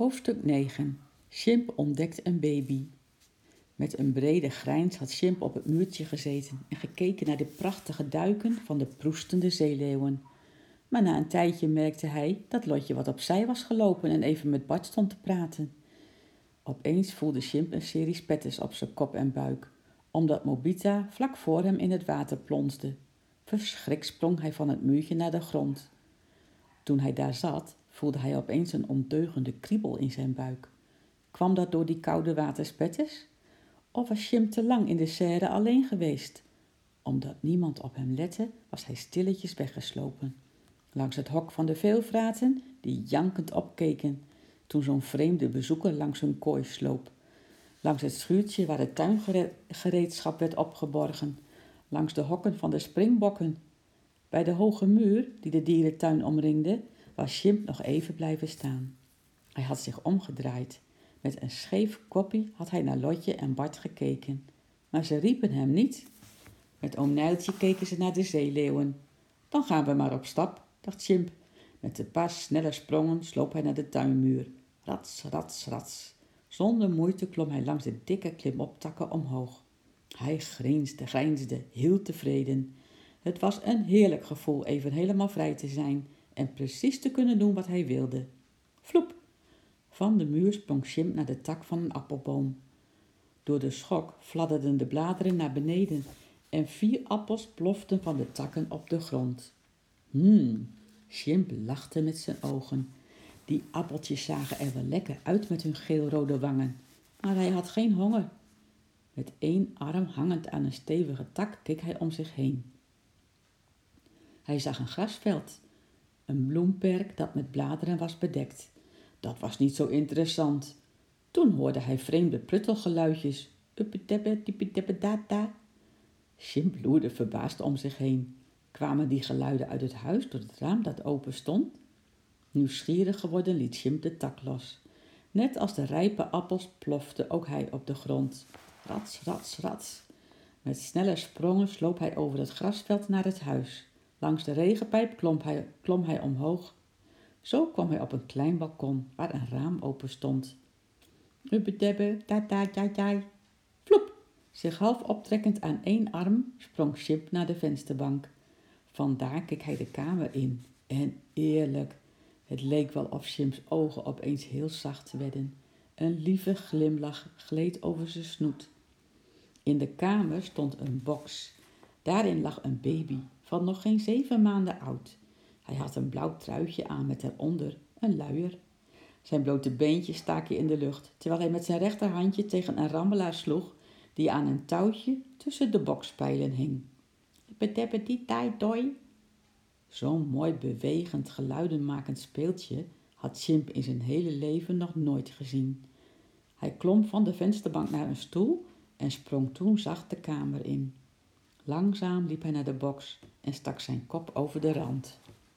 Hoofdstuk 9. Sjimp ontdekt een baby. Met een brede grijns had Sjimp op het muurtje gezeten en gekeken naar de prachtige duiken van de proestende zeeleeuwen. Maar na een tijdje merkte hij dat Lotje wat opzij was gelopen en even met Bart stond te praten. Opeens voelde Sjimp een serie spetters op zijn kop en buik, omdat Mobita vlak voor hem in het water plonsde. Verschrikt sprong hij van het muurtje naar de grond. Toen hij daar zat, voelde hij opeens een ondeugende kriebel in zijn buik. Kwam dat door die koude waterspetters? Of was Sjimp te lang in de serre alleen geweest? Omdat niemand op hem lette, was hij stilletjes weggeslopen. Langs het hok van de veelvraten, die jankend opkeken, toen zo'n vreemde bezoeker langs hun kooi sloop. Langs het schuurtje waar het tuingereedschap werd opgeborgen. Langs de hokken van de springbokken. Bij de hoge muur die de dierentuin omringde, was Sjimp nog even blijven staan. Hij had zich omgedraaid. Met een scheef koppie had hij naar Lotje en Bart gekeken. Maar ze riepen hem niet. Met oom Nijltje keken ze naar de zeeleeuwen. Dan gaan we maar op stap, dacht Sjimp. Met een paar snelle sprongen sloop hij naar de tuinmuur. Rats, rats, rats. Zonder moeite klom hij langs de dikke klimoptakken omhoog. Hij grijnsde, heel tevreden. Het was een heerlijk gevoel even helemaal vrij te zijn en precies te kunnen doen wat hij wilde. Vloep! Van de muur sprong Sjimp naar de tak van een appelboom. Door de schok fladderden de bladeren naar beneden en 4 appels ploften van de takken op de grond. Sjimp lachte met zijn ogen. Die appeltjes zagen er wel lekker uit met hun geelrode wangen, maar hij had geen honger. Met 1 arm hangend aan een stevige tak keek hij om zich heen. Hij zag een grasveld, een bloemperk dat met bladeren was bedekt. Dat was niet zo interessant. Toen hoorde hij vreemde pruttelgeluidjes. Uppetebbe, dippetebbe, data. Sjimp loerde verbaasd om zich heen. Kwamen die geluiden uit het huis door het raam dat open stond? Nieuwsgierig geworden liet Sjimp de tak los. Net als de rijpe appels plofte ook hij op de grond. Rats, rats, rats. Met snelle sprongen sloop hij over het grasveld naar het huis. Langs de regenpijp klom hij omhoog. Zo kwam hij op een klein balkon waar een raam open stond. Ubbedebbe, tata, jai. Vloep! Zich half optrekkend aan 1 arm sprong Sjimp naar de vensterbank. Vandaar keek hij de kamer in. En eerlijk, het leek wel of Sjimps ogen opeens heel zacht werden. Een lieve glimlach gleed over zijn snoet. In de kamer stond een box. Daarin lag een baby van nog geen 7 maanden oud. Hij had een blauw truitje aan met eronder een luier. Zijn blote beentjes staken in de lucht, terwijl hij met zijn rechterhandje tegen een rammelaar sloeg die aan een touwtje tussen de bokspijlen hing. Bedebbe-die-tai-doi. Zo'n mooi bewegend, geluidenmakend speeltje had Sjimp in zijn hele leven nog nooit gezien. Hij klom van de vensterbank naar een stoel en sprong toen zacht de kamer in. Langzaam liep hij naar de box en stak zijn kop over de rand.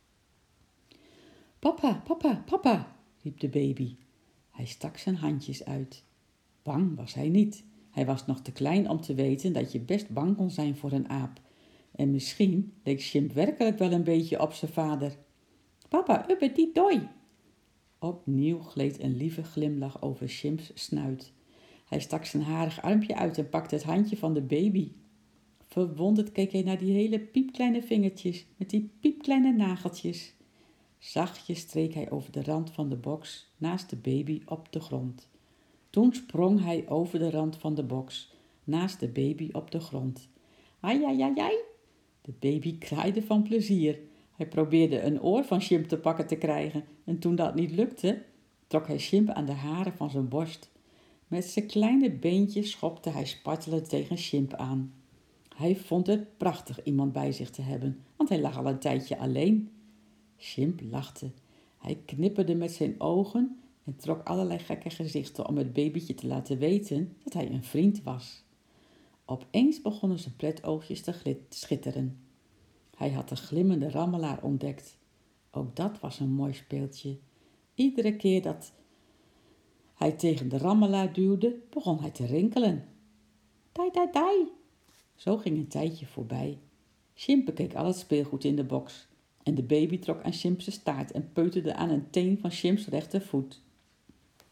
Papa, papa, papa, riep de baby. Hij stak zijn handjes uit. Bang was hij niet. Hij was nog te klein om te weten dat je best bang kon zijn voor een aap. En misschien leek Sjimp werkelijk wel een beetje op zijn vader. Papa, uppetidoi! Opnieuw gleed een lieve glimlach over Sjimps snuit. Hij stak zijn harig armpje uit en pakte het handje van de baby. Verwonderd keek hij naar die hele piepkleine vingertjes met die piepkleine nageltjes. Zachtjes streek hij over de rand van de box naast de baby op de grond. Toen sprong hij over de rand van de box naast de baby op de grond. Ai, ai, ai, ai. De baby kraaide van plezier. Hij probeerde een oor van Sjimp te pakken te krijgen en toen dat niet lukte, trok hij Sjimp aan de haren van zijn borst. Met zijn kleine beentjes schopte hij spartelend tegen Sjimp aan. Hij vond het prachtig iemand bij zich te hebben, want hij lag al een tijdje alleen. Sjimp lachte. Hij knipperde met zijn ogen en trok allerlei gekke gezichten om het babytje te laten weten dat hij een vriend was. Opeens begonnen zijn pletoogjes te schitteren. Hij had de glimmende rammelaar ontdekt. Ook dat was een mooi speeltje. Iedere keer dat hij tegen de rammelaar duwde, begon hij te rinkelen. Dai, dai, dai. Zo ging een tijdje voorbij. Sjimp bekeek al het speelgoed in de box. En de baby trok aan Sjimps staart en peuterde aan een teen van Sjimps rechtervoet.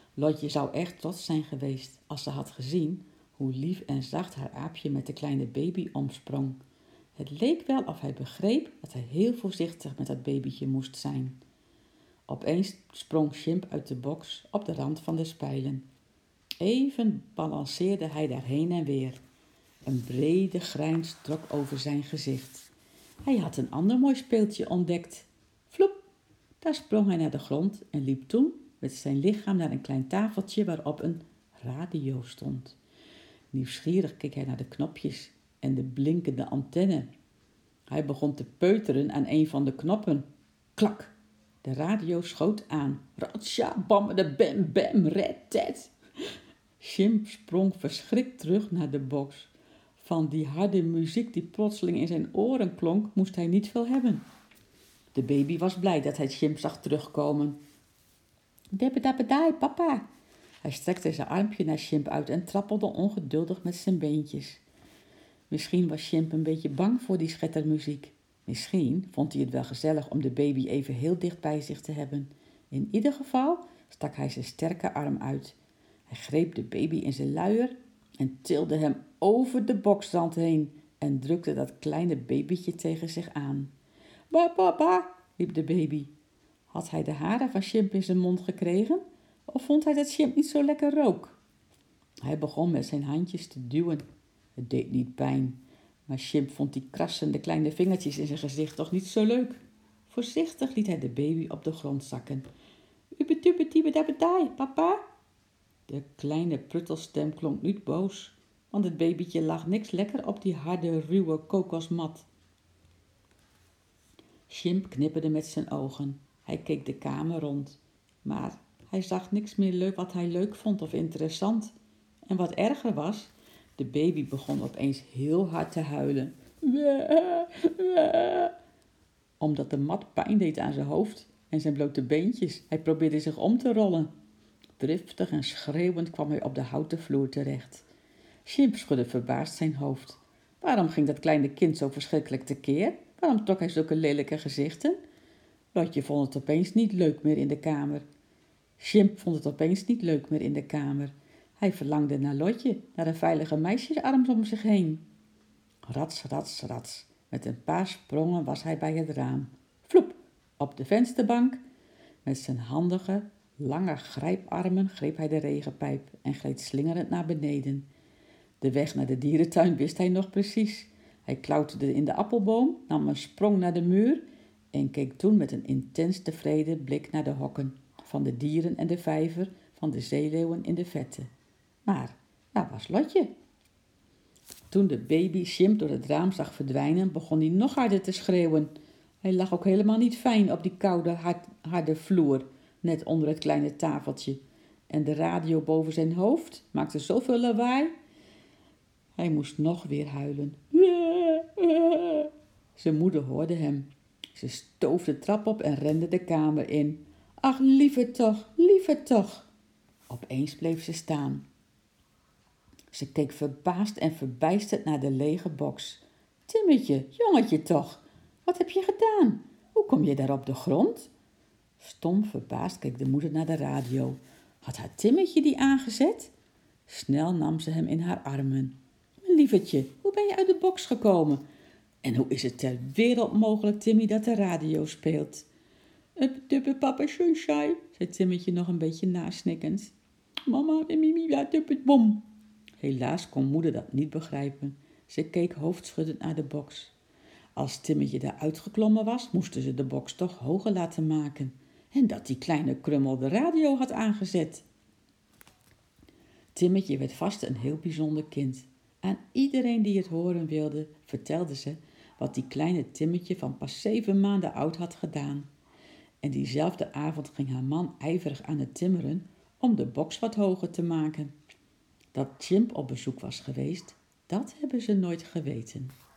Lotje zou echt trots zijn geweest als ze had gezien hoe lief en zacht haar aapje met de kleine baby omsprong. Het leek wel of hij begreep dat hij heel voorzichtig met dat babytje moest zijn. Opeens sprong Chimp uit de box op de rand van de spijlen. Even balanceerde hij daar heen en weer. Een brede grijns trok over zijn gezicht. Hij had een ander mooi speeltje ontdekt. Vloep! Daar sprong hij naar de grond en liep toen met zijn lichaam naar een klein tafeltje waarop een radio stond. Nieuwsgierig keek hij naar de knopjes en de blinkende antenne. Hij begon te peuteren aan een van de knoppen. Klak! De radio schoot aan. Ratsja, bam, de bam, bam, red, tet. Chimp sprong verschrikt terug naar de box. Van die harde muziek die plotseling in zijn oren klonk, moest hij niet veel hebben. De baby was blij dat hij Chimp zag terugkomen. Debbedabedai, papa. Hij strekte zijn armpje naar Chimp uit en trappelde ongeduldig met zijn beentjes. Misschien was Chimp een beetje bang voor die schettermuziek. Misschien vond hij het wel gezellig om de baby even heel dicht bij zich te hebben. In ieder geval stak hij zijn sterke arm uit. Hij greep de baby in zijn luier en tilde hem over de boksrand heen en drukte dat kleine babytje tegen zich aan. Ba, ba, ba, riep de baby. Had hij de haren van Chimp in zijn mond gekregen? Of vond hij dat Chimp niet zo lekker rook? Hij begon met zijn handjes te duwen. Het deed niet pijn, maar Chimp vond die krassende kleine vingertjes in zijn gezicht toch niet zo leuk. Voorzichtig liet hij de baby op de grond zakken. Ubetubetibedabedai, papa. De kleine pruttelstem klonk niet boos, want het babytje lag niks lekker op die harde, ruwe kokosmat. Chimp knipperde met zijn ogen. Hij keek de kamer rond, maar hij zag niks meer leuk wat hij leuk vond of interessant. En wat erger was, de baby begon opeens heel hard te huilen. Omdat de mat pijn deed aan zijn hoofd en zijn blote beentjes. Hij probeerde zich om te rollen. Driftig en schreeuwend kwam hij op de houten vloer terecht. Chimp schudde verbaasd zijn hoofd. Waarom ging dat kleine kind zo verschrikkelijk tekeer? Waarom trok hij zulke lelijke gezichten? Lotje vond het opeens niet leuk meer in de kamer. Chimp vond het opeens niet leuk meer in de kamer. Hij verlangde naar Lotje, naar een veilige meisjesarm om zich heen. Rats, rats, rats. Met een paar sprongen was hij bij het raam. Vloep, op de vensterbank. Met zijn handige, lange grijparmen greep hij de regenpijp en gleed slingerend naar beneden. De weg naar de dierentuin wist hij nog precies. Hij klauterde in de appelboom, nam een sprong naar de muur en keek toen met een intens tevreden blik naar de hokken van de dieren en de vijver van de zeeleeuwen in de vette. Maar daar was Lotje. Toen de baby Chimp door het raam zag verdwijnen, begon hij nog harder te schreeuwen. Hij lag ook helemaal niet fijn op die koude, harde vloer, net onder het kleine tafeltje. En de radio boven zijn hoofd maakte zoveel lawaai. Hij moest nog weer huilen. Zijn moeder hoorde hem. Ze stoof de trap op en rende de kamer in. Ach, lieve toch, lieve toch. Opeens bleef ze staan. Ze keek verbaasd en verbijsterd naar de lege box. Timmetje, jongetje toch, wat heb je gedaan? Hoe kom je daar op de grond? Stom verbaasd keek de moeder naar de radio. Had haar Timmetje die aangezet? Snel nam ze hem in haar armen. Mijn lievertje, hoe ben je uit de box gekomen? En hoe is het ter wereld mogelijk, Timmy, dat de radio speelt? Duppe papa sunshine, zei Timmetje nog een beetje nasnikkend. Mama, mimi, ja, duppe bom. Helaas kon moeder dat niet begrijpen. Ze keek hoofdschuddend naar de box. Als Timmetje daar uitgeklommen was, moesten ze de box toch hoger laten maken. En dat die kleine krummel de radio had aangezet. Timmetje werd vast een heel bijzonder kind. Aan iedereen die het horen wilde, vertelde ze wat die kleine Timmetje van pas 7 maanden oud had gedaan. En diezelfde avond ging haar man ijverig aan het timmeren om de box wat hoger te maken. Dat Chimp op bezoek was geweest, dat hebben ze nooit geweten.